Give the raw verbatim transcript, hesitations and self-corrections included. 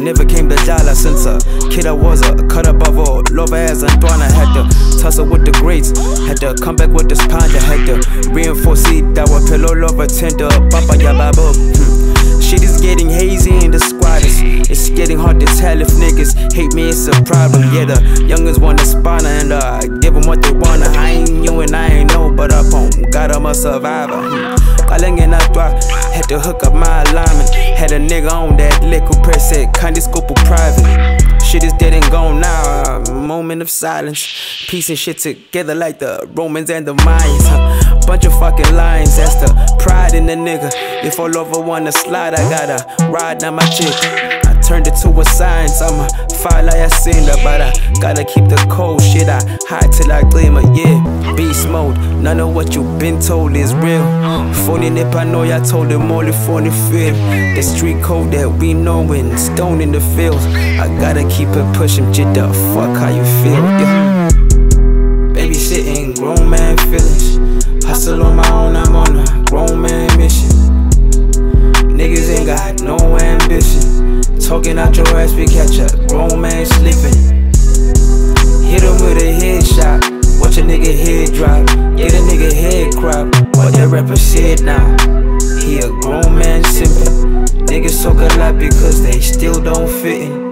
never came to dollar since a kid I was a cut above all. Love as Antoine, I had to tussle with the greats. Had to come back with this panda. Had to reinforce it, that was pillow lover tender. Papa yababa. Hmm. Shit is getting hazy in the squatters. It's getting hard to tell if niggas hate me, it's a problem. Yeah, the youngers want to spawn and uh, give them what they wanna. I ain't you and I ain't know, but up on God, I'm a survivor. Calling in that had to hook up my alignment. Had a nigga on that liquid press, said kinda scope of private. Shit is dead and gone now, a moment of silence. Piecing shit together like the Romans and the Mayans, huh? Bunch of fucking lions, that's the pride in the nigga. If all over wanna slide, I gotta ride down my chick. I turned it to a science, I'm a fire like I seen her, but I gotta keep the cold shit. I hide till I glimmer, yeah. Beast mode, none of what you been told is real. Phony nip, I know I told them all the phony feel. The street code that we know and stone in the fields. I gotta keep it pushing, jit the fuck how you feel, yeah. Babysitting grown man feelings. Hustle on my own, I'm on a grown man mission. Niggas ain't got no ambition. Talking out your ass, we catch a grown man slipping. Hit him with a headshot, watch a nigga head drop. Get a nigga head crop, what that rapper said now. He a grown man simping. Niggas talk a lot because they still don't fit in.